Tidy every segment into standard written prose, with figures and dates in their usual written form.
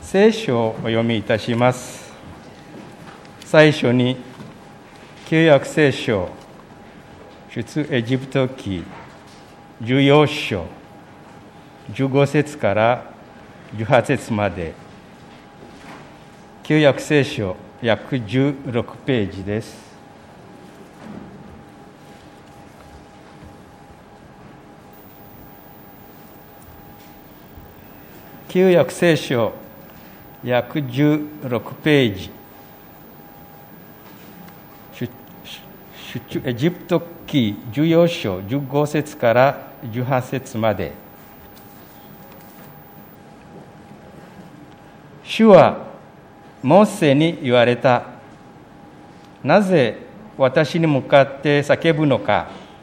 聖書をお読みいたします。最初に旧約聖書出エジプト記14章15節から18節まで、旧約聖書約16ページです。旧約聖書約16ページ、出エジプト記14章15節から18節まで。主はモーセに言われた。なぜ私に向かって叫ぶのか。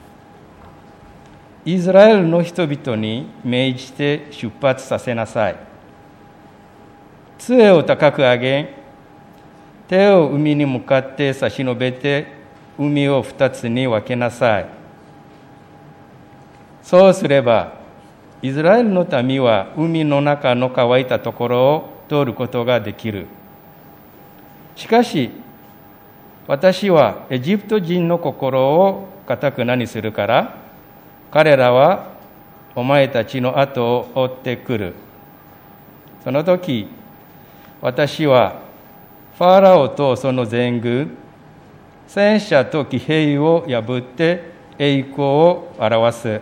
イスラエルの人々に命じて出発させなさい。杖を高く上げ、手を海に向かって差し伸べて、海を二つに分けなさい。そうすれば、イスラエルの民は海の中の乾いたところを通ることができる。しかし、私はエジプト人の心を固くなにするから、彼らはお前たちの後を追ってくる。その時、私はファラオとその全軍、戦車と騎兵を破って栄光を表す。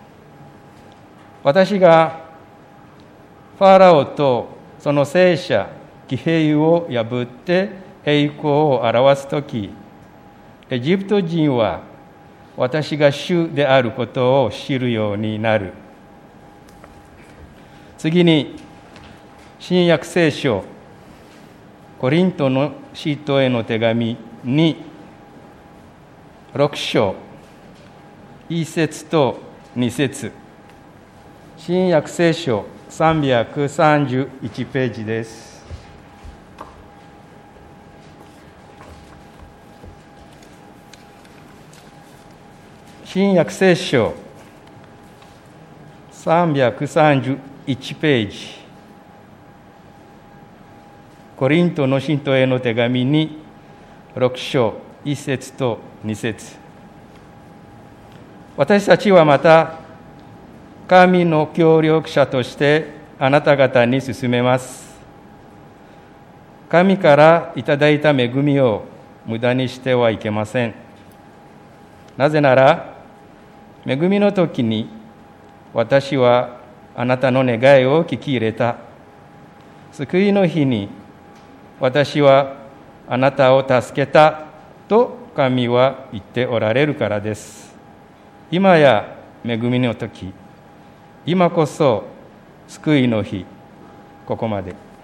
私がファラオとその戦車、騎兵を破って栄光を表すとき、エジプト人は私が主であることを知るようになる。次に、新約聖書コリントの使徒への手紙に6章1節と2節、新約聖書331ページです。新約聖書331ページ、コリントの信徒への手紙に6章1節と2節。私たちはまた神の協力者としてあなた方に勧めます。神からいただいた恵みを無駄にしてはいけません。なぜなら、恵みの時に私はあなたの願いを聞き入れた。救いの日に私はあなたを助けたと神は言っておられるからです。今や恵みの時、今こそ救いの日。ここまで。